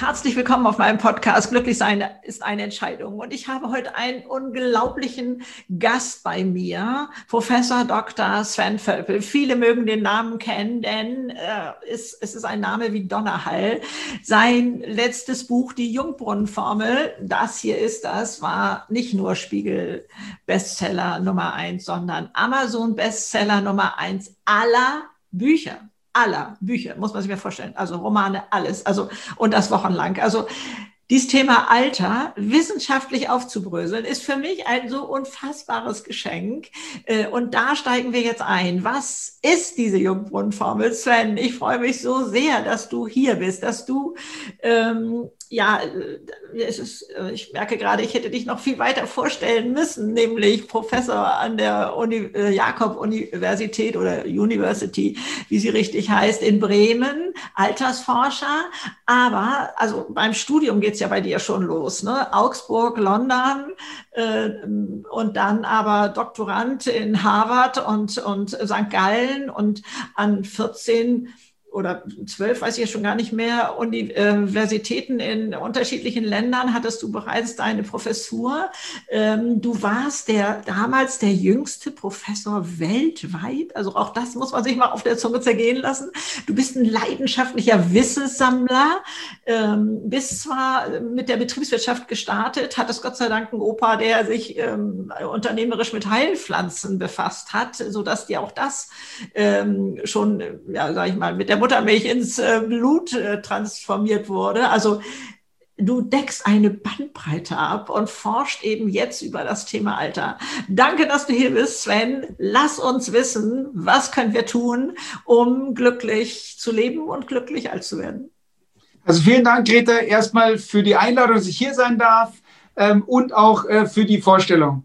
Herzlich willkommen auf meinem Podcast. Glücklich sein ist eine Entscheidung. Und ich habe heute einen unglaublichen Gast bei mir, Professor Dr. Sven Völpel. Viele mögen den Namen kennen, denn es ist ein Name wie Donnerhall. Sein letztes Buch, die Jungbrunnenformel, das hier ist das, war nicht nur Spiegel-Bestseller Nummer 1, sondern Amazon-Bestseller Nummer 1 aller Bücher. Aller Bücher, muss man sich mir vorstellen. Also Romane, alles. Also, und das wochenlang. Also dieses Thema Alter wissenschaftlich aufzubröseln, ist für mich ein so unfassbares Geschenk. Und da steigen wir jetzt ein. Was ist diese Jungbrunnenformel? Sven, ich freue mich so sehr, dass du hier bist, dass du, ich merke gerade, ich hätte dich noch viel weiter vorstellen müssen, nämlich Professor an der Jakob-Universität oder University, wie sie richtig heißt, in Bremen, Altersforscher. Aber also beim Studium geht es ja bei dir schon los, ne? Augsburg, London und dann aber Doktorand in Harvard und St. Gallen und an 14 oder 12, weiß ich ja schon gar nicht mehr, Universitäten in unterschiedlichen Ländern hattest du bereits deine Professur. Du warst damals der jüngste Professor weltweit. Also auch das muss man sich mal auf der Zunge zergehen lassen. Du bist ein leidenschaftlicher Wissenssammler, bist zwar mit der Betriebswirtschaft gestartet, hattest Gott sei Dank einen Opa, der sich unternehmerisch mit Heilpflanzen befasst hat, sodass dir auch das schon, ja, sag ich mal, mit der Muttermilch ins Blut transformiert wurde. Also du deckst eine Bandbreite ab und forscht eben jetzt über das Thema Alter. Danke, dass du hier bist, Sven. Lass uns wissen, was können wir tun, um glücklich zu leben und glücklich alt zu werden. Also vielen Dank, Greta, erstmal für die Einladung, dass ich hier sein darf und auch für die Vorstellung.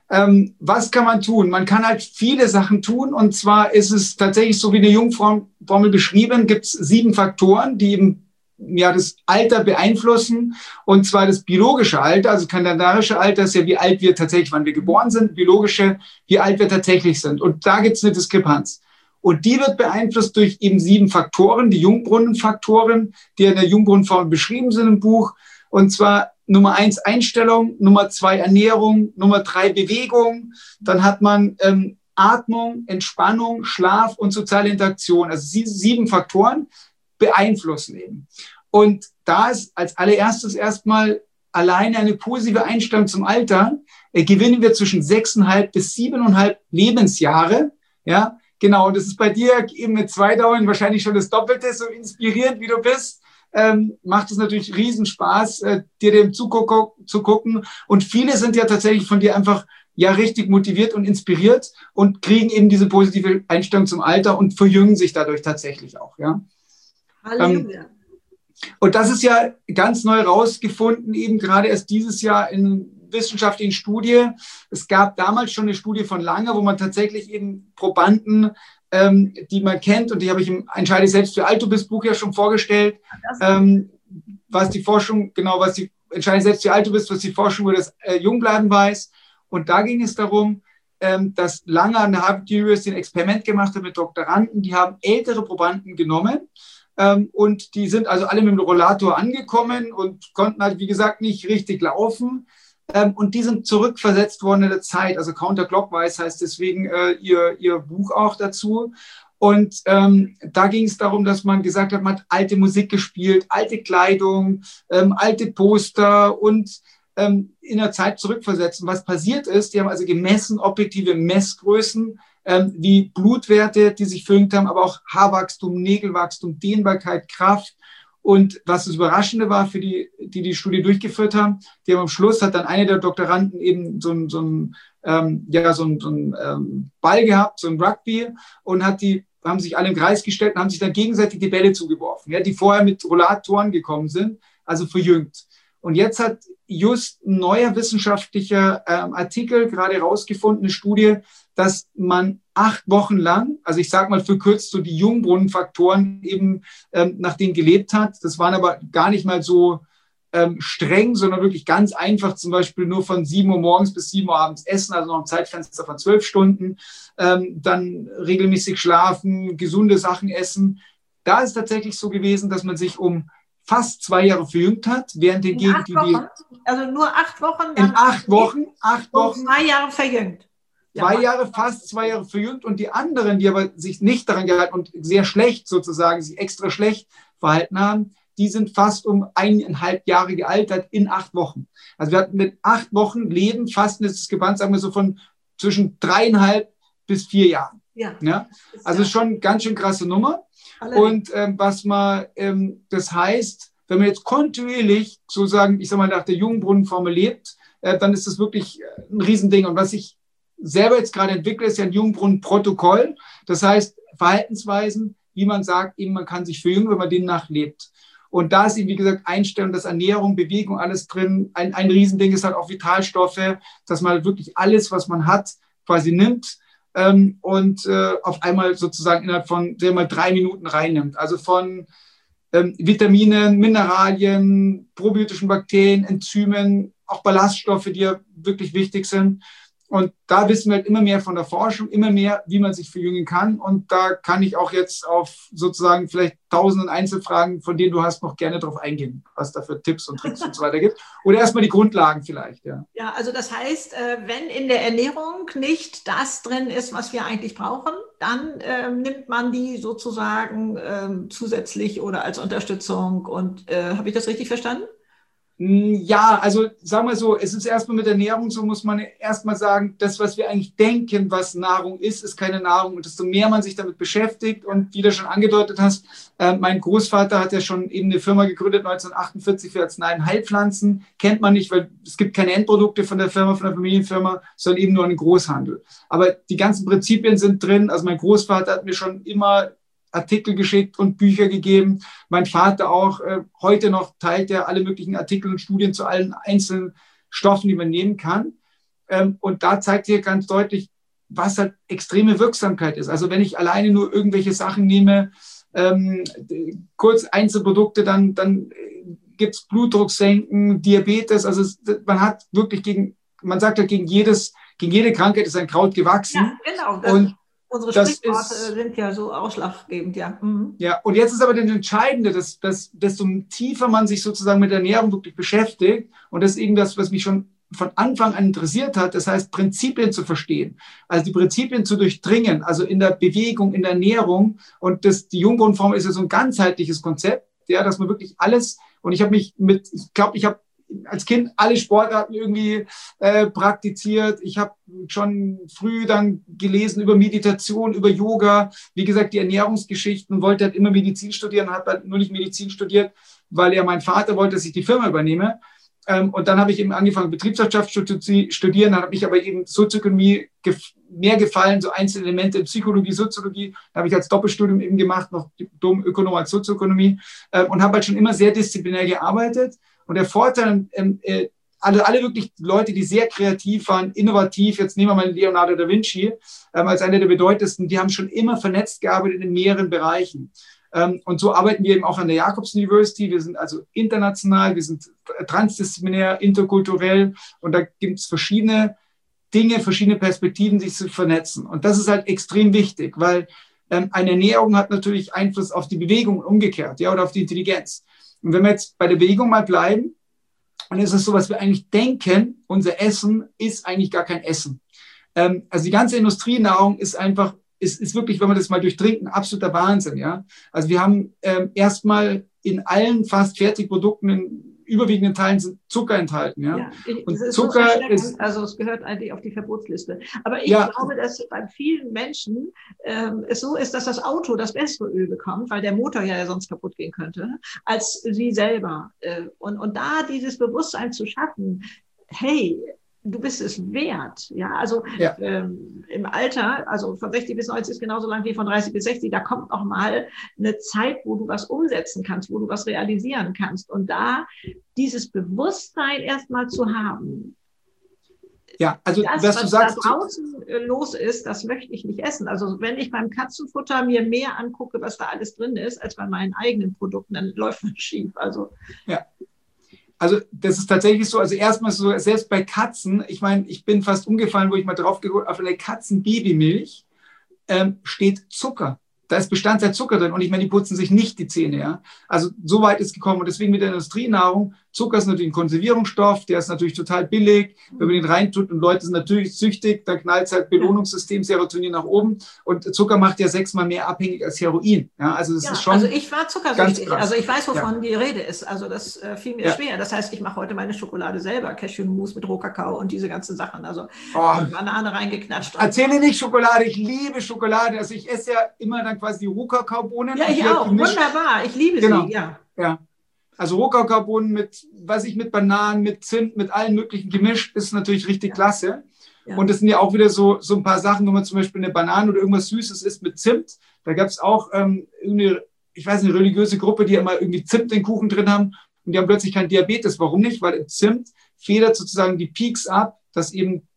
Was kann man tun? Man kann halt viele Sachen tun, und zwar ist es tatsächlich so wie eine Jungformel beschrieben, gibt es 7 Faktoren, die eben das Alter beeinflussen, und zwar das biologische Alter, also kalendarische Alter ist ja, wie alt wir tatsächlich, wann wir geboren sind, biologische, wie alt wir tatsächlich sind, und da gibt es eine Diskrepanz. Und die wird beeinflusst durch eben 7 Faktoren, die Jungbrunnenfaktoren, die in der Jungbrunnenformel beschrieben sind im Buch, und zwar Nummer 1 Einstellung, Nummer 2 Ernährung, Nummer 3 Bewegung. Dann hat man Atmung, Entspannung, Schlaf und soziale Interaktion. Also 7 Faktoren beeinflussen eben. Und da ist als allererstes erstmal alleine eine positive Einstellung zum Alter, gewinnen wir zwischen 6,5 bis 7,5 Lebensjahre. Ja, genau. Und das ist bei dir eben mit 2 Dauern wahrscheinlich schon das Doppelte, so inspirierend wie du bist. Macht es natürlich Riesenspaß, dir dem zu gucken. Und viele sind ja tatsächlich von dir einfach richtig motiviert und inspiriert und kriegen eben diese positive Einstellung zum Alter und verjüngen sich dadurch tatsächlich auch. Ja. Halleluja. Und das ist ja ganz neu rausgefunden, eben gerade erst dieses Jahr in wissenschaftlichen Studie. Es gab damals schon eine Studie von Lange, wo man tatsächlich eben Probanden, die man kennt, und die habe ich im Entscheide selbst für alt du bist Buch ja schon vorgestellt, was die Forschung, genau, was die Entscheide selbst für alt du bist, was die Forschung über das Jungbleiben weiß. Und da ging es darum, dass Lange an der Harvard University ein Experiment gemacht hat mit Doktoranden, die haben ältere Probanden genommen, und die sind also alle mit dem Rollator angekommen und konnten halt, wie gesagt, nicht richtig laufen. Und die sind zurückversetzt worden in der Zeit, also counterclockwise heißt deswegen ihr Buch auch dazu. Und da ging es darum, dass man gesagt hat, man hat alte Musik gespielt, alte Kleidung, alte Poster und in der Zeit zurückversetzt. Und was passiert ist, die haben also gemessen, objektive Messgrößen, wie Blutwerte, die sich verjüngt haben, aber auch Haarwachstum, Nägelwachstum, Dehnbarkeit, Kraft. Und was das Überraschende war für die Studie durchgeführt haben, die haben am Schluss, hat dann eine der Doktoranden eben so ein Ball gehabt, so ein Rugby, und haben sich alle im Kreis gestellt und haben sich dann gegenseitig die Bälle zugeworfen, ja, die vorher mit Rollatoren gekommen sind, also verjüngt. Und jetzt hat just ein neuer wissenschaftlicher Artikel gerade rausgefunden, eine Studie, dass man 8 Wochen lang, also ich sage mal verkürzt, so die Jungbrunnenfaktoren eben nach denen gelebt hat. Das waren aber gar nicht mal so streng, sondern wirklich ganz einfach, zum Beispiel nur von 7 Uhr morgens bis 7 Uhr abends essen, also noch ein Zeitfenster von 12 Stunden, dann regelmäßig schlafen, gesunde Sachen essen. Da ist tatsächlich so gewesen, dass man sich um fast 2 Jahre verjüngt hat, während hingegen also nur 8 Wochen? In 8 Wochen. 2 Jahre verjüngt. 2 Jahre, fast 2 Jahre verjüngt, und die anderen, die aber sich nicht daran gehalten und sehr schlecht sozusagen, sich extra schlecht verhalten haben, die sind fast um 1,5 Jahre gealtert in 8 Wochen. Also wir hatten mit 8 Wochen Leben, Fasten ist das gebannt, sagen wir so von zwischen 3,5 bis 4 Jahren. Ja? Also schon eine ganz schön krasse Nummer. Und das heißt, wenn man jetzt kontinuierlich sozusagen, ich sag mal, nach der Jungbrunnenformel lebt, dann ist das wirklich ein Riesending. Und was ich selber jetzt gerade entwickle, ist ja ein Jungbrunnenprotokoll. Das heißt, Verhaltensweisen, wie man sagt, eben man kann sich verjüngen, wenn man den nachlebt. Und da ist eben, wie gesagt, Einstellung, das Ernährung, Bewegung, alles drin. Ein Riesending ist halt auch Vitalstoffe, dass man wirklich alles, was man hat, quasi nimmt und auf einmal sozusagen innerhalb von, sagen wir mal, 3 Minuten reinnimmt. Also von Vitaminen, Mineralien, probiotischen Bakterien, Enzymen, auch Ballaststoffe, die ja wirklich wichtig sind. Und da wissen wir halt immer mehr von der Forschung, immer mehr, wie man sich verjüngen kann. Und da kann ich auch jetzt auf sozusagen vielleicht tausenden Einzelfragen, von denen du hast, noch gerne drauf eingehen, was da für Tipps und Tricks und so weiter gibt. Oder erstmal die Grundlagen vielleicht. Ja, also das heißt, wenn in der Ernährung nicht das drin ist, was wir eigentlich brauchen, dann nimmt man die sozusagen zusätzlich oder als Unterstützung. Und habe ich das richtig verstanden? Ja, also sagen wir so, es ist erstmal mit Ernährung so, muss man erstmal sagen, das, was wir eigentlich denken, was Nahrung ist keine Nahrung. Und desto mehr man sich damit beschäftigt und wie du schon angedeutet hast, mein Großvater hat ja schon eben eine Firma gegründet, 1948 für Arzneiheilpflanzen. Kennt man nicht, weil es gibt keine Endprodukte von der Firma, von der Familienfirma, sondern eben nur einen Großhandel. Aber die ganzen Prinzipien sind drin. Also mein Großvater hat mir schon immer Artikel geschickt und Bücher gegeben. Mein Vater auch. Heute noch teilt er alle möglichen Artikel und Studien zu allen einzelnen Stoffen, die man nehmen kann. Und da zeigt hier ganz deutlich, was halt extreme Wirksamkeit ist. Also wenn ich alleine nur irgendwelche Sachen nehme, kurz Einzelprodukte, dann gibt es Blutdruck senken, Diabetes. Also man hat wirklich man sagt ja, gegen jede Krankheit ist ein Kraut gewachsen. Ja, genau. Und unsere Sprichworte sind ja so ausschlaggebend, ja. Mhm. Ja, und jetzt ist aber das Entscheidende, dass desto tiefer man sich sozusagen mit Ernährung wirklich beschäftigt, und das ist eben das, was mich schon von Anfang an interessiert hat, das heißt, Prinzipien zu verstehen, also die Prinzipien zu durchdringen, also in der Bewegung, in der Ernährung, und die Jungbrunnenformel ist ja so ein ganzheitliches Konzept, ja, dass man wirklich alles, und ich habe als Kind alle Sportarten irgendwie praktiziert. Ich habe schon früh dann gelesen über Meditation, über Yoga, wie gesagt, die Ernährungsgeschichten, wollte halt immer Medizin studieren, habe halt nur nicht Medizin studiert, weil ja mein Vater wollte, dass ich die Firma übernehme. Und dann habe ich eben angefangen, Betriebswirtschaft zu studieren. Dann habe ich aber eben Sozioökonomie mehr gefallen, so einzelne Elemente in Psychologie, Soziologie. Da habe ich als Doppelstudium eben gemacht, noch Diplom-Ökonom als Sozioökonomie, und habe halt schon immer sehr disziplinär gearbeitet. Und der Vorteil, alle wirklich Leute, die sehr kreativ waren, innovativ, jetzt nehmen wir mal Leonardo da Vinci als einer der bedeutendsten, die haben schon immer vernetzt gearbeitet in mehreren Bereichen. Und so arbeiten wir eben auch an der Jacobs University. Wir sind also international, wir sind transdisziplinär, interkulturell, und da gibt es verschiedene Dinge, verschiedene Perspektiven, sich zu vernetzen. Und das ist halt extrem wichtig, weil eine Ernährung hat natürlich Einfluss auf die Bewegung und umgekehrt, ja, oder auf die Intelligenz. Und wenn wir jetzt bei der Bewegung mal bleiben, dann ist es so, was wir eigentlich denken, unser Essen ist eigentlich gar kein Essen. Also die ganze Industrienahrung ist einfach, ist wirklich, wenn man das mal durchdringt, ein absoluter Wahnsinn. Ja? Also wir haben erstmal in allen fast Fertigprodukten, in überwiegenden Teilen sind Zucker enthalten. Ja? Und Zucker ist, also es gehört eigentlich auf die Verbotsliste. Aber ich glaube, dass bei vielen Menschen es so ist, dass das Auto das bessere Öl bekommt, weil der Motor ja sonst kaputt gehen könnte, als sie selber. Und da dieses Bewusstsein zu schaffen, hey, du bist es wert. Ja, also im Alter, also von 60 bis 90 ist genauso lang wie von 30 bis 60, da kommt noch mal eine Zeit, wo du was umsetzen kannst, wo du was realisieren kannst. Und da dieses Bewusstsein erstmal zu haben. Ja, also das, was du sagst, da draußen los ist, das möchte ich nicht essen. Also wenn ich beim Katzenfutter mir mehr angucke, was da alles drin ist, als bei meinen eigenen Produkten, dann läuft es schief. Also ja. Also das ist tatsächlich so, also erstmal so, selbst bei Katzen, ich meine, ich bin fast umgefallen, wo ich mal drauf geguckt, auf eine Katzenbabymilch steht Zucker. da ist Bestandteil Zucker drin und ich meine, die putzen sich nicht die Zähne. Ja? Also so weit ist gekommen und deswegen mit der Industrienahrung, Zucker ist natürlich ein Konservierungsstoff, der ist natürlich total billig, wenn man den reintut und Leute sind natürlich süchtig, dann knallt halt Belohnungssystem, Serotonin nach oben und Zucker macht ja 6-mal mehr abhängig als Heroin. Ja? Also das ist schon also ich war zuckersüchtig, also ich weiß, wovon die Rede ist, also das fiel mir schwer. Das heißt, ich mache heute meine Schokolade selber, Cashewmus mit Rohkakao und diese ganzen Sachen, also Banane reingeknatscht. Erzähle nicht Schokolade, ich liebe Schokolade, also ich esse ja immer dann quasi die Rohkakaobohnen. Ja, ich auch, wunderbar, ich liebe sie, ja. Also Rohkakaobohnen mit Bananen, mit Zimt, mit allen möglichen gemischt, ist natürlich richtig klasse. Ja. Und das sind ja auch wieder so ein paar Sachen, wenn man zum Beispiel eine Banane oder irgendwas Süßes isst mit Zimt. Da gab es auch eine religiöse Gruppe, die immer irgendwie Zimt in den Kuchen drin haben und die haben plötzlich keinen Diabetes. Warum nicht? Weil im Zimt federt sozusagen die Peaks ab, dass eben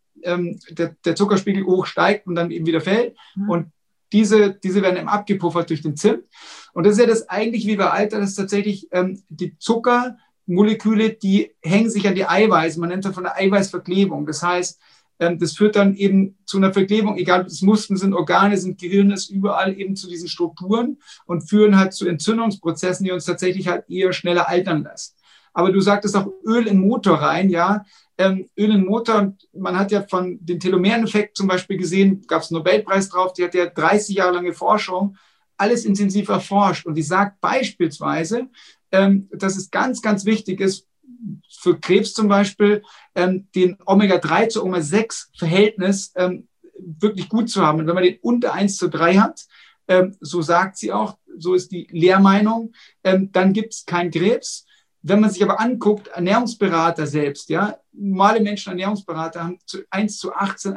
der Zuckerspiegel hoch steigt und dann eben wieder fällt. Mhm. Und diese werden eben abgepuffert durch den Zimt. Und das ist ja das eigentlich wie bei Alter, das ist tatsächlich die Zuckermoleküle, die hängen sich an die Eiweiße. Man nennt das von der Eiweißverklebung. Das heißt, das führt dann eben zu einer Verklebung, egal ob es Muskeln sind, Organe sind, Gehirn ist, überall eben zu diesen Strukturen und führen halt zu Entzündungsprozessen, die uns tatsächlich halt eher schneller altern lassen. Aber du sagtest auch Öl in den Motor rein, ja. Öl in den Motor, man hat ja von den Telomereneffekt zum Beispiel gesehen, gab es einen Nobelpreis drauf, die hat ja 30 Jahre lange Forschung, alles intensiv erforscht. Und die sagt beispielsweise, dass es ganz, ganz wichtig ist, für Krebs zum Beispiel, den Omega-3 zu Omega-6-Verhältnis wirklich gut zu haben. Und wenn man den unter 1:3 hat, so sagt sie auch, so ist die Lehrmeinung, dann gibt es keinen Krebs. Wenn man sich aber anguckt, Ernährungsberater selbst, ja, normale Menschen, Ernährungsberater haben 1:18,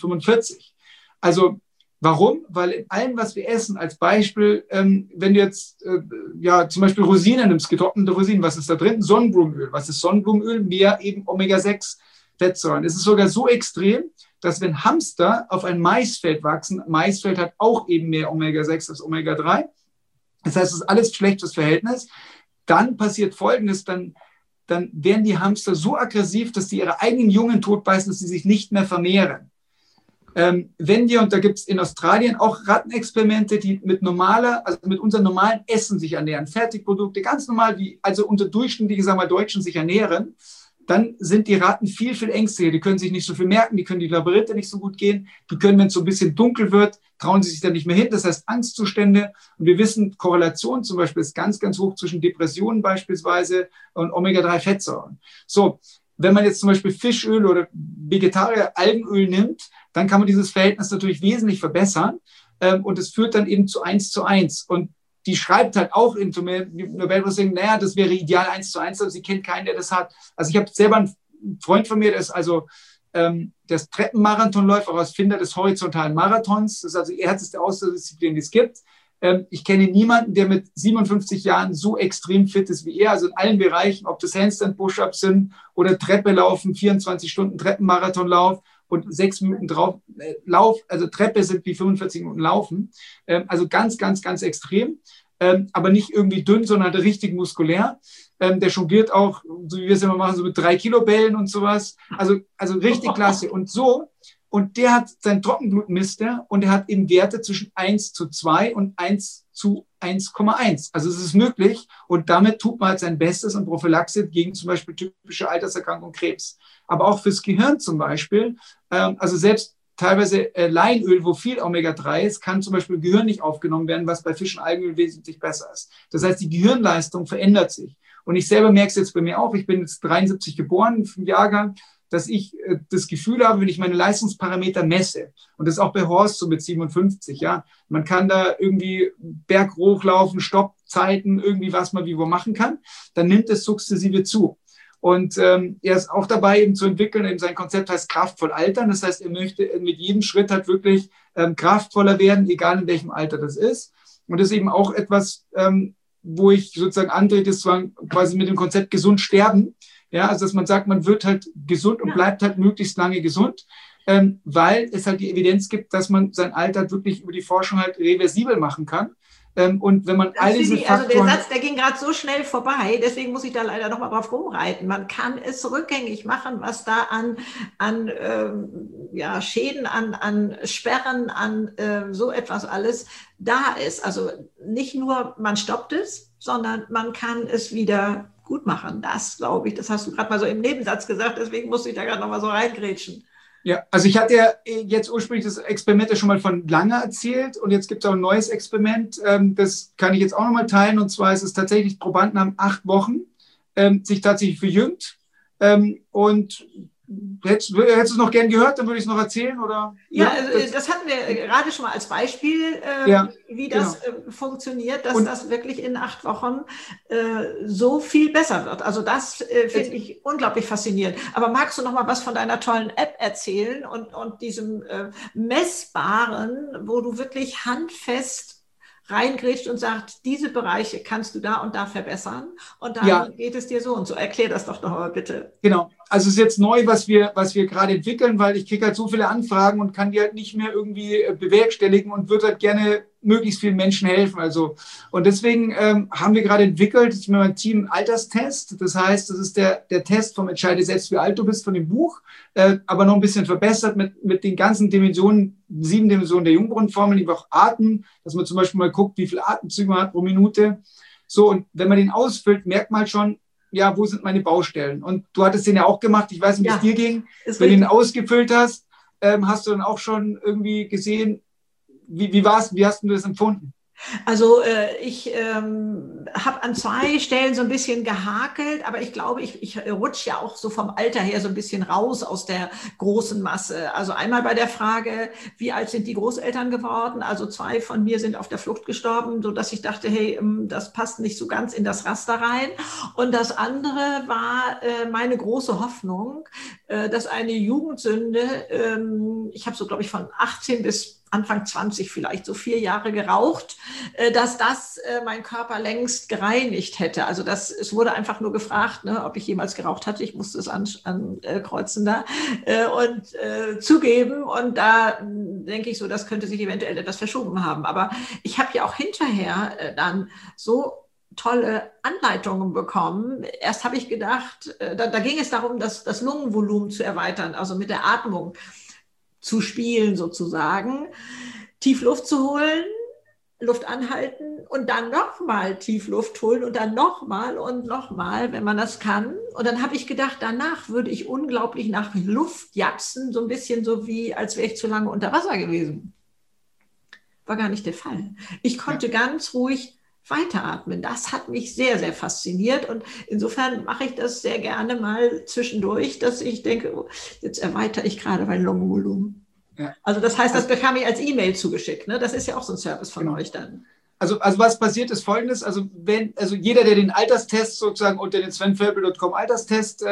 1:45. Also warum? Weil in allem, was wir essen, als Beispiel, wenn du jetzt zum Beispiel Rosinen nimmst, getrocknete Rosinen, was ist da drin? Sonnenblumenöl. Was ist Sonnenblumenöl? Mehr eben Omega-6-Fettsäuren. Es ist sogar so extrem, dass wenn Hamster auf ein Maisfeld wachsen, Maisfeld hat auch eben mehr Omega-6 als Omega-3. Das heißt, es ist alles schlechtes Verhältnis. Dann passiert Folgendes, dann werden die Hamster so aggressiv, dass sie ihre eigenen Jungen totbeißen, dass sie sich nicht mehr vermehren. Wenn wir, und da gibt es in Australien auch Rattenexperimente, die mit unserem normalen Essen sich ernähren, Fertigprodukte, ganz normal, also unter durchschnittliche, sagen wir mal, Deutschen sich ernähren, dann sind die Ratten viel, viel ängstlicher. Die können sich nicht so viel merken, die können die Labyrinthe nicht so gut gehen, die können, wenn es so ein bisschen dunkel wird, trauen sie sich da nicht mehr hin. Das heißt Angstzustände. Und wir wissen, Korrelation zum Beispiel ist ganz, ganz hoch zwischen Depressionen beispielsweise und Omega-3-Fettsäuren. So, wenn man jetzt zum Beispiel Fischöl oder Vegetarier-Algenöl nimmt, dann kann man dieses Verhältnis natürlich wesentlich verbessern. Und es führt dann eben zu 1:1. Und die schreibt halt auch in Nobelpreis, naja, das wäre ideal 1:1, aber sie kennt keinen, der das hat. Also ich habe selber einen Freund von mir, der ist Treppenmarathonläufer, auch Erfinder des horizontalen Marathons. Das ist also die härteste Ausdauerdisziplin, die es gibt. Ich kenne niemanden, der mit 57 Jahren so extrem fit ist wie er. Also in allen Bereichen, ob das Handstand-Push-Ups sind oder Treppe laufen, 24 Stunden Treppenmarathonlauf und 6 Minuten Lauf, also Treppe sind wie 45 Minuten Laufen. Also ganz, ganz, ganz extrem. Aber nicht irgendwie dünn, sondern richtig muskulär. Der jongliert auch, so wie wir es immer machen, so mit 3 Kilo Bällen und sowas. Also richtig klasse. Und der hat sein Trockenblut misst er und er hat eben Werte zwischen 1:2 und 1:1,1. Also es ist möglich und damit tut man halt sein Bestes und Prophylaxe gegen zum Beispiel typische Alterserkrankung Krebs. Aber auch fürs Gehirn zum Beispiel, also selbst teilweise Leinöl, wo viel Omega-3 ist, kann zum Beispiel im Gehirn nicht aufgenommen werden, was bei Fisch- und Algenöl wesentlich besser ist. Das heißt, die Gehirnleistung verändert sich. Und ich selber merke es jetzt bei mir auch, ich bin jetzt 73 geboren, im Jahrgang, dass ich das Gefühl habe, wenn ich meine Leistungsparameter messe, und das ist auch bei Horst so mit 57, ja, man kann da irgendwie Berg hochlaufen, Stoppzeiten, irgendwie was man wie wo machen kann, dann nimmt es sukzessive zu. Und er ist auch dabei, eben zu entwickeln, eben sein Konzept heißt kraftvoll altern. Das heißt, er möchte mit jedem Schritt halt wirklich kraftvoller werden, egal in welchem Alter das ist. Und das ist eben auch etwas, wo ich sozusagen antrete, ist quasi mit dem Konzept gesund sterben. Ja, also dass man sagt, man wird halt gesund und bleibt halt möglichst lange gesund, weil es halt die Evidenz gibt, dass man sein Alter wirklich über die Forschung halt reversibel machen kann. Und wenn man all diese also der Faktoren... Satz, der ging gerade so schnell vorbei, deswegen muss ich da leider noch mal drauf rumreiten. Man kann es rückgängig machen, was da an ja, Schäden, an Sperren, an so etwas alles da ist. Also nicht nur, man stoppt es, sondern man kann es wieder gut machen. Das, glaube ich, das hast du gerade mal so im Nebensatz gesagt, deswegen musste ich da gerade noch mal so reingrätschen. Ja, also ich hatte ja jetzt ursprünglich das Experiment ja schon mal von Lange erzählt und jetzt gibt es auch ein neues Experiment, das kann ich jetzt auch nochmal teilen, und zwar ist es tatsächlich, Probanden haben 8 Wochen sich tatsächlich verjüngt, und hättest du es noch gern gehört, dann würde ich es noch erzählen, oder? Ja, das hatten wir gerade schon mal als Beispiel, wie das funktioniert, dass das wirklich in 8 Wochen so viel besser wird. Also das finde ich unglaublich faszinierend. Aber magst du noch mal was von deiner tollen App erzählen und diesem Messbaren, wo du wirklich handfest reingrätscht und sagt, diese Bereiche kannst du da und da verbessern und dann geht es dir so und so. Erklär das doch noch mal bitte. Genau. Also es ist jetzt neu, was wir gerade entwickeln, weil ich kriege halt so viele Anfragen und kann die halt nicht mehr irgendwie bewerkstelligen und würde halt gerne möglichst vielen Menschen helfen. Also, und deswegen haben wir gerade entwickelt, mit meinem Team, Alterstest. Das heißt, das ist der Test vom Entscheide selbst, wie alt du bist, von dem Buch, aber noch ein bisschen verbessert mit den ganzen Dimensionen, 7 Dimensionen der Jungbrunnenformel, die wir auch atmen, dass man zum Beispiel mal guckt, wie viele Atemzüge man hat pro Minute. So, und wenn man den ausfüllt, merkt man schon, ja, wo sind meine Baustellen? Und du hattest den ja auch gemacht, ich weiß nicht, wie es dir ging. Wenn du den ausgefüllt hast, hast du dann auch schon irgendwie gesehen, wie war's? Wie hast du das empfunden? Also ich habe an 2 Stellen so ein bisschen gehakelt, aber ich glaube, ich rutsche ja auch so vom Alter her so ein bisschen raus aus der großen Masse. Also einmal bei der Frage, wie alt sind die Großeltern geworden? Also 2 von mir sind auf der Flucht gestorben, sodass ich dachte, hey, das passt nicht so ganz in das Raster rein. Und das andere war meine große Hoffnung, dass eine Jugendsünde, ich habe so, glaube ich, von 18 bis Anfang 20 vielleicht, so 4 Jahre geraucht, dass das mein Körper längst gereinigt hätte. Also es wurde einfach nur gefragt, ne, ob ich jemals geraucht hatte. Ich musste es ankreuzen da und zugeben. Und da denke ich so, das könnte sich eventuell etwas verschoben haben. Aber ich habe ja auch hinterher dann so tolle Anleitungen bekommen. Erst habe ich gedacht, da ging es darum, das Lungenvolumen zu erweitern, also mit der Atmung zu spielen sozusagen, tief Luft zu holen, Luft anhalten und dann nochmal tief Luft holen und dann nochmal und nochmal, wenn man das kann. Und dann habe ich gedacht, danach würde ich unglaublich nach Luft japsen, so ein bisschen so wie, als wäre ich zu lange unter Wasser gewesen. War gar nicht der Fall. Ich konnte ganz ruhig weiteratmen. Das hat mich sehr, sehr fasziniert und insofern mache ich das sehr gerne mal zwischendurch, dass ich denke, oh, jetzt erweitere ich gerade mein Lungenvolumen. Ja. Also das heißt, das bekam ich als E-Mail zugeschickt. Ne? Das ist ja auch so ein Service von euch dann. Also was passiert ist Folgendes, also jeder, der den Alterstest sozusagen unter den svenvölpel.com Alterstest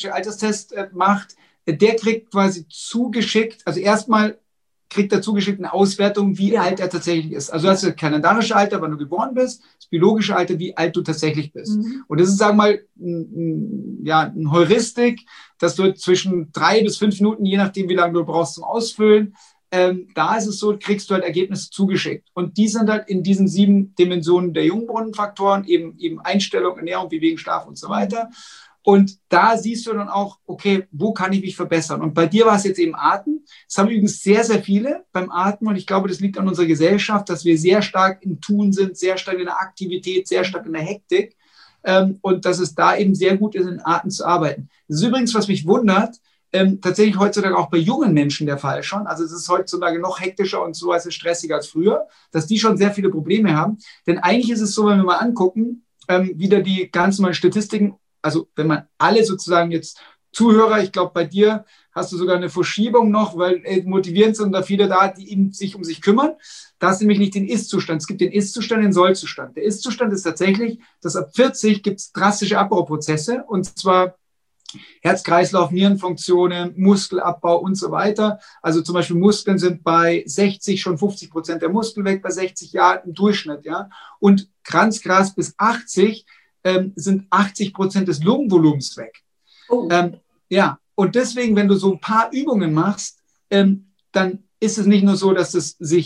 macht, der kriegt quasi zugeschickt, also erstmal kriegt er zugeschickt eine Auswertung, wie alt er tatsächlich ist. Also das ist das kalendarische Alter, wann du geboren bist, das biologische Alter, wie alt du tatsächlich bist. Und das ist, sagen wir mal, eine Heuristik, das wird zwischen 3 bis 5 Minuten, je nachdem, wie lange du brauchst zum Ausfüllen. Da ist es so, kriegst du halt Ergebnisse zugeschickt. Und die sind halt in diesen 7 Dimensionen der Jungbrunnenfaktoren, eben Einstellung, Ernährung, Bewegung, Schlaf und so weiter. Und da siehst du dann auch, okay, wo kann ich mich verbessern? Und bei dir war es jetzt eben Atmen. Das haben übrigens sehr, sehr viele beim Atmen. Und ich glaube, das liegt an unserer Gesellschaft, dass wir sehr stark im Tun sind, sehr stark in der Aktivität, sehr stark in der Hektik. Und dass es da eben sehr gut ist, in Atmen zu arbeiten. Das ist übrigens, was mich wundert, tatsächlich heutzutage auch bei jungen Menschen der Fall schon. Also es ist heutzutage noch hektischer und so stressiger als früher, dass die schon sehr viele Probleme haben. Denn eigentlich ist es so, wenn wir mal angucken, wieder die ganz normalen Statistiken, also wenn man alle sozusagen jetzt Zuhörer, ich glaube, bei dir hast du sogar eine Verschiebung noch, weil motivierend sind da viele da, die sich um sich kümmern. Da hast du nämlich nicht den Ist-Zustand. Es gibt den Ist-Zustand, den Soll-Zustand. Der Ist-Zustand ist tatsächlich, dass ab 40 gibt es drastische Abbauprozesse, und zwar Herz-Kreislauf, Nierenfunktionen, Muskelabbau und so weiter. Also zum Beispiel Muskeln sind bei 60 schon 50% der Muskeln weg, bei 60 Jahren im Durchschnitt. Ja? Und Kranzgras bis 80 sind 80% des Lungenvolumens weg. Oh. Und deswegen, wenn du so ein paar Übungen machst, dann ist es nicht nur so, dass es sich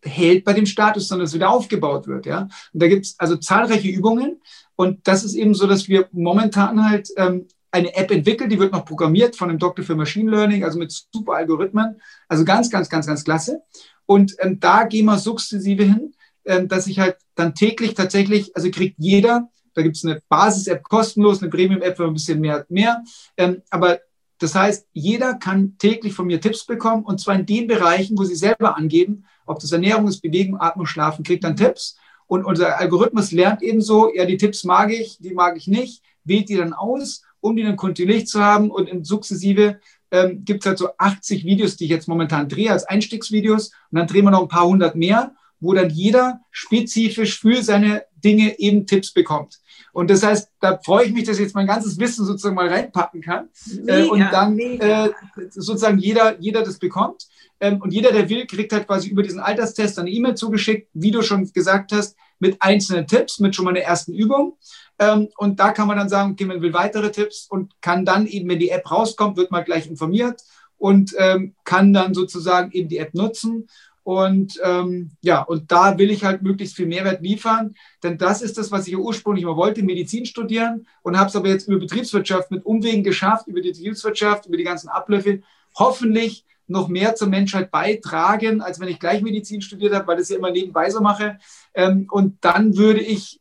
hält bei dem Status, sondern es wieder aufgebaut wird. Ja? Und da gibt es also zahlreiche Übungen. Und das ist eben so, dass wir momentan halt eine App entwickeln, die wird noch programmiert von einem Doktor für Machine Learning, also mit super Algorithmen. Also ganz, ganz, ganz, ganz klasse. Und da gehen wir sukzessive hin, dass ich halt dann täglich tatsächlich, also kriegt jeder, da gibt es eine Basis-App kostenlos, eine Premium-App für ein bisschen mehr. Aber das heißt, jeder kann täglich von mir Tipps bekommen, und zwar in den Bereichen, wo sie selber angeben, ob das Ernährung ist, Bewegung, Atmung, Schlafen, kriegt dann Tipps. Und unser Algorithmus lernt ebenso, ja, die Tipps mag ich, die mag ich nicht, wählt die dann aus, um die dann kontinuierlich zu haben. Und in sukzessive gibt es halt so 80 Videos, die ich jetzt momentan drehe als Einstiegsvideos. Und dann drehen wir noch ein paar hundert mehr, wo dann jeder spezifisch für seine Dinge eben Tipps bekommt. Und das heißt, da freue ich mich, dass ich jetzt mein ganzes Wissen sozusagen mal reinpacken kann. Und dann sozusagen jeder das bekommt. Und jeder, der will, kriegt halt quasi über diesen Alterstest eine E-Mail zugeschickt, wie du schon gesagt hast, mit einzelnen Tipps, mit schon mal einer ersten Übung. Und da kann man dann sagen, okay, man will weitere Tipps und kann dann eben, wenn die App rauskommt, wird man gleich informiert und kann dann sozusagen eben die App nutzen. Und und da will ich halt möglichst viel Mehrwert liefern, denn das ist das, was ich ursprünglich mal wollte, Medizin studieren, und habe es aber jetzt über Betriebswirtschaft mit Umwegen geschafft, über die Betriebswirtschaft, über die ganzen Abläufe, hoffentlich noch mehr zur Menschheit beitragen, als wenn ich gleich Medizin studiert habe, weil das ja immer nebenbei so mache. Und dann würde ich,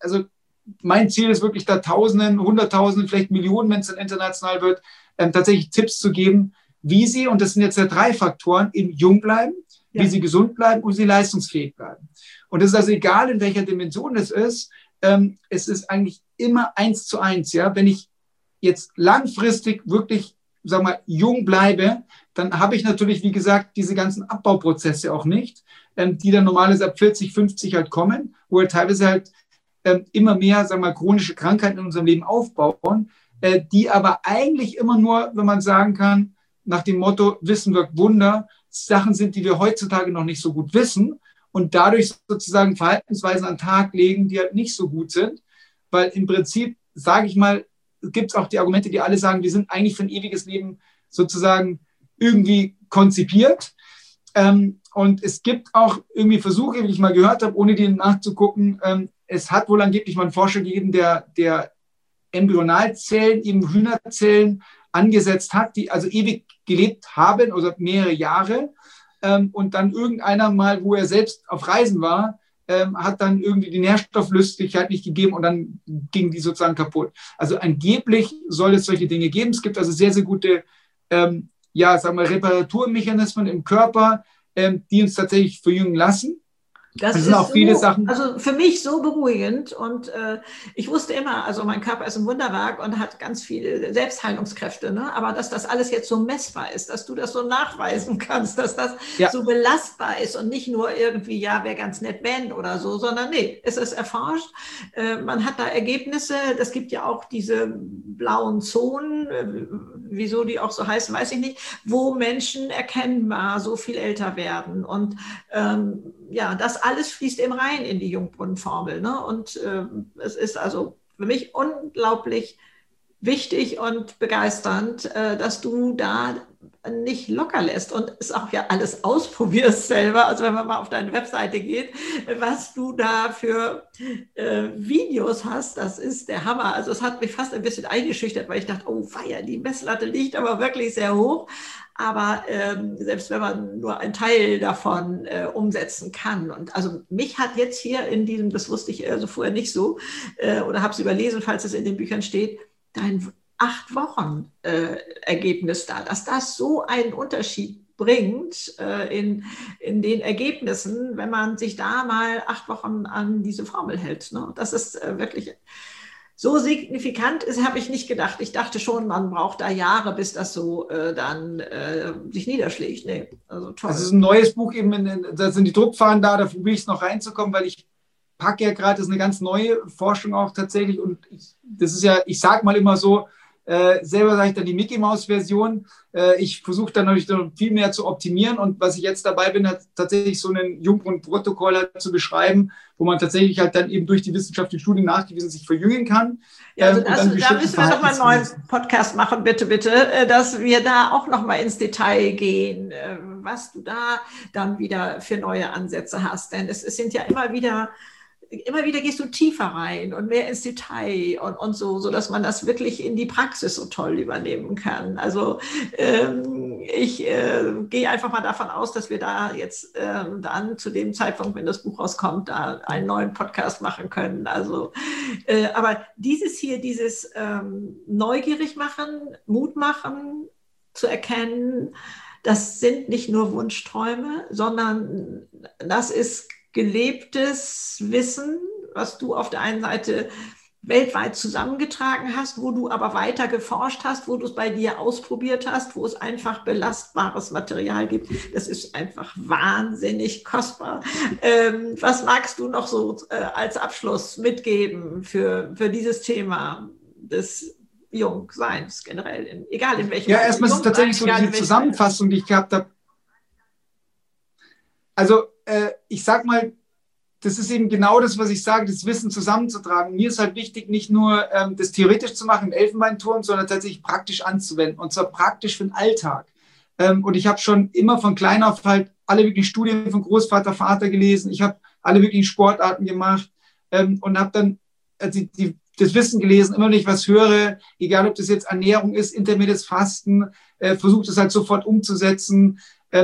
mein Ziel ist wirklich, da Tausenden, Hunderttausenden, vielleicht Millionen, wenn es dann international wird, tatsächlich Tipps zu geben, wie sie, und das sind jetzt ja 3 Faktoren, eben jung bleiben, wie sie gesund bleiben und sie leistungsfähig bleiben. Und das ist also egal, in welcher Dimension es ist eigentlich immer 1:1. Ja? Wenn ich jetzt langfristig wirklich, sag mal, jung bleibe, dann habe ich natürlich, wie gesagt, diese ganzen Abbauprozesse auch nicht, die dann normalerweise ab 40, 50 halt kommen, wo wir teilweise halt immer mehr, sagen wir mal, chronische Krankheiten in unserem Leben aufbauen, die aber eigentlich immer nur, wenn man sagen kann, nach dem Motto, Wissen wirkt Wunder, Sachen sind, die wir heutzutage noch nicht so gut wissen und dadurch sozusagen Verhaltensweisen an den Tag legen, die halt nicht so gut sind, weil im Prinzip, sage ich mal, gibt es auch die Argumente, die alle sagen, wir sind eigentlich für ein ewiges Leben sozusagen irgendwie konzipiert. Und es gibt auch irgendwie Versuche, wie ich mal gehört habe, ohne die nachzugucken, es hat wohl angeblich mal einen Forscher gegeben, der Embryonalzellen, eben Hühnerzellen angesetzt hat, die also ewig gelebt haben oder mehrere Jahre. Und dann irgendeiner mal, wo er selbst auf Reisen war, hat dann irgendwie die Nährstofflöslichkeit nicht gegeben und dann ging die sozusagen kaputt. Also angeblich soll es solche Dinge geben. Es gibt also sehr, sehr gute sagen wir, Reparaturmechanismen im Körper, die uns tatsächlich verjüngen lassen. Das sind auch viele Sachen. Also für mich so beruhigend, und ich wusste immer, also mein Körper ist ein Wunderwerk und hat ganz viele Selbstheilungskräfte, ne? Aber dass das alles jetzt so messbar ist, dass du das so nachweisen kannst, dass das so belastbar ist und nicht nur irgendwie, ja, wäre ganz nett, wenn oder so, sondern nee, es ist erforscht. Man hat da Ergebnisse. Es gibt ja auch diese blauen Zonen, wieso die auch so heißen, weiß ich nicht, wo Menschen erkennbar so viel älter werden. Und das alles fließt eben rein in die Jungbrunnenformel. Ne? Und es ist also für mich unglaublich wichtig und begeisternd, dass du da nicht locker lässt und es auch ja alles ausprobierst selber. Also wenn man mal auf deine Webseite geht, was du da für Videos hast, das ist der Hammer. Also es hat mich fast ein bisschen eingeschüchtert, weil ich dachte, oh feier, die Messlatte liegt aber wirklich sehr hoch. Aber selbst wenn man nur einen Teil davon umsetzen kann. Und also mich hat jetzt hier in diesem, das wusste ich also vorher nicht so, oder habe es überlesen, falls es in den Büchern steht, dein 8 Wochen Ergebnis da, dass das so einen Unterschied bringt in den Ergebnissen, wenn man sich da mal 8 Wochen an diese Formel hält. Ne? Das ist wirklich so signifikant ist, habe ich nicht gedacht. Ich dachte schon, man braucht da Jahre, bis das so dann sich niederschlägt. Nee, also toll. Das ist ein neues Buch, eben da sind die Druckfahnen da probiere ich es noch reinzukommen, weil ich packe ja gerade, das ist eine ganz neue Forschung auch tatsächlich, und das ist ja, ich sage mal immer so, Selber sage ich dann die Mickey-Maus-Version. Ich versuche dann natürlich noch viel mehr zu optimieren. Und was ich jetzt dabei bin, tatsächlich so einen Junggrund-Protokoll halt zu beschreiben, wo man tatsächlich halt dann eben durch die wissenschaftlichen Studien nachgewiesen sich verjüngen kann. Ja, also da müssen wir noch mal einen neuen Podcast machen, bitte, dass wir da auch noch mal ins Detail gehen, was du da dann wieder für neue Ansätze hast. Denn es sind ja immer wieder gehst du tiefer rein und mehr ins Detail und so, dass man das wirklich in die Praxis so toll übernehmen kann. Also ich gehe einfach mal davon aus, dass wir da jetzt dann zu dem Zeitpunkt, wenn das Buch rauskommt, da einen neuen Podcast machen können. Also, aber dieses neugierig machen, Mut machen, zu erkennen, das sind nicht nur Wunschträume, sondern das ist gelebtes Wissen, was du auf der einen Seite weltweit zusammengetragen hast, wo du aber weiter geforscht hast, wo du es bei dir ausprobiert hast, wo es einfach belastbares Material gibt. Das ist einfach wahnsinnig kostbar. Was magst du noch so als Abschluss mitgeben für dieses Thema des Jungseins generell, egal in welchem. Ja, erstmal ist es tatsächlich so diese Zusammenfassung, die ich gehabt habe. Also ich sag mal, das ist eben genau das, was ich sage, das Wissen zusammenzutragen. Mir ist halt wichtig, nicht nur das theoretisch zu machen im Elfenbeinturm, sondern tatsächlich praktisch anzuwenden. Und zwar praktisch für den Alltag. Und ich habe schon immer von klein auf halt alle wirklich Studien von Großvater, Vater gelesen. Ich habe alle wirklichen Sportarten gemacht und habe dann das Wissen gelesen, immer wenn ich was höre, egal ob das jetzt Ernährung ist, intermittierendes Fasten, versuche das halt sofort umzusetzen,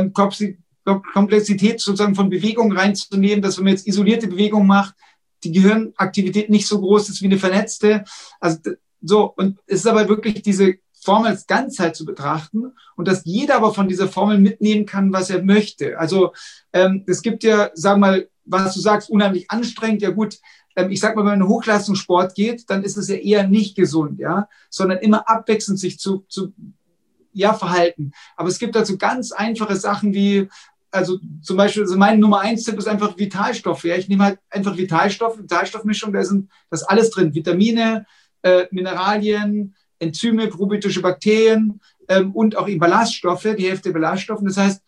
Komplexität sozusagen von Bewegung reinzunehmen, dass wenn man jetzt isolierte Bewegung macht, die Gehirnaktivität nicht so groß ist wie eine vernetzte. Also so, und es ist aber wirklich diese Formel als Ganzheit zu betrachten und dass jeder aber von dieser Formel mitnehmen kann, was er möchte. Also es gibt ja, sag mal, was du sagst, unheimlich anstrengend. Ja gut, ich sag mal, wenn man in Hochleistungssport geht, dann ist es ja eher nicht gesund, ja, sondern immer abwechselnd sich zu verhalten. Aber es gibt also ganz einfache Sachen wie, also zum Beispiel, also mein Nummer 1-Tipp ist einfach Vitalstoffe. Ja, ich nehme halt einfach Vitalstoffmischung, da ist alles drin. Vitamine, Mineralien, Enzyme, probiotische Bakterien und auch Ballaststoffe, die Hälfte Ballaststoffe. Das heißt,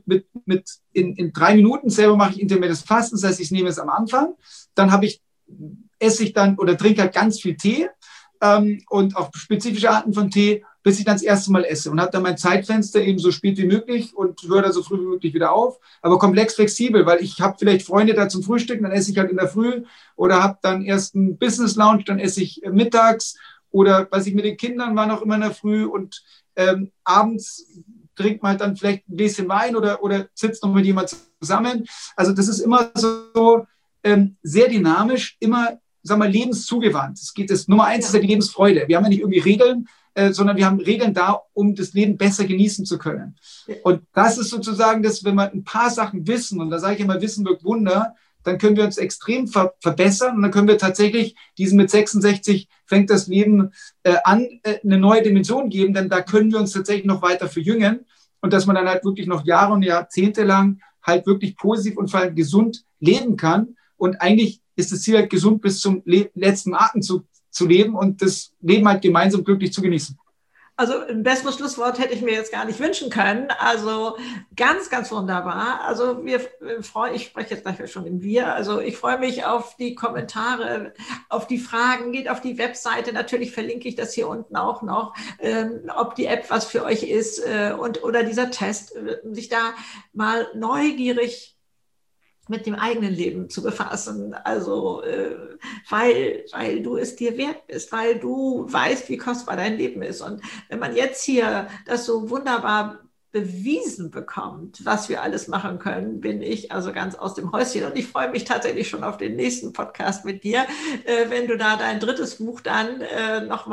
in 3 Minuten selber mache ich intermittierendes Fasten. Das heißt, ich nehme es am Anfang, dann esse ich dann oder trinke halt ganz viel Tee und auch spezifische Arten von Tee, bis ich dann das erste Mal esse und habe dann mein Zeitfenster eben so spät wie möglich und höre da so früh wie möglich wieder auf, aber komplex flexibel, weil ich habe vielleicht Freunde da zum Frühstück, dann esse ich halt in der Früh oder habe dann erst einen Business Lounge, dann esse ich mittags oder was ich mit den Kindern war noch immer in der Früh und abends trinkt man halt dann vielleicht ein bisschen Wein oder sitzt noch mit jemand zusammen. Also das ist immer so sehr dynamisch, immer, sagen wir, lebenszugewandt. Das Nummer 1 ist ja die Lebensfreude. Wir haben ja nicht irgendwie Regeln, sondern wir haben Regeln da, um das Leben besser genießen zu können. Und das ist sozusagen das, wenn wir ein paar Sachen wissen, und da sage ich immer, Wissen wirkt Wunder, dann können wir uns extrem verbessern und dann können wir tatsächlich diesen mit 66 fängt das Leben an, eine neue Dimension geben, denn da können wir uns tatsächlich noch weiter verjüngen und dass man dann halt wirklich noch Jahre und Jahrzehnte lang halt wirklich positiv und vor allem gesund leben kann. Und eigentlich ist das Ziel halt gesund bis zum letzten Atemzug zu leben und das Leben halt gemeinsam glücklich zu genießen. Also ein besseres Schlusswort hätte ich mir jetzt gar nicht wünschen können. Also ganz, ganz wunderbar. Also ich spreche jetzt gleich schon im Wir. Also ich freue mich auf die Kommentare, auf die Fragen, geht auf die Webseite. Natürlich verlinke ich das hier unten auch noch, ob die App was für euch ist oder dieser Test, sich da mal neugierig mit dem eigenen Leben zu befassen, also weil du es dir wert bist, weil du weißt, wie kostbar dein Leben ist. Und wenn man jetzt hier das so wunderbar bewiesen bekommt, was wir alles machen können, bin ich also ganz aus dem Häuschen. Und ich freue mich tatsächlich schon auf den nächsten Podcast mit dir, wenn du da dein 3. Buch dann noch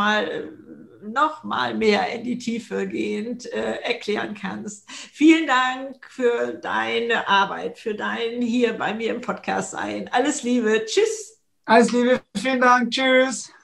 mal mehr in die Tiefe gehend erklären kannst. Vielen Dank für deine Arbeit, für dein hier bei mir im Podcast sein. Alles Liebe. Tschüss. Alles Liebe. Vielen Dank. Tschüss.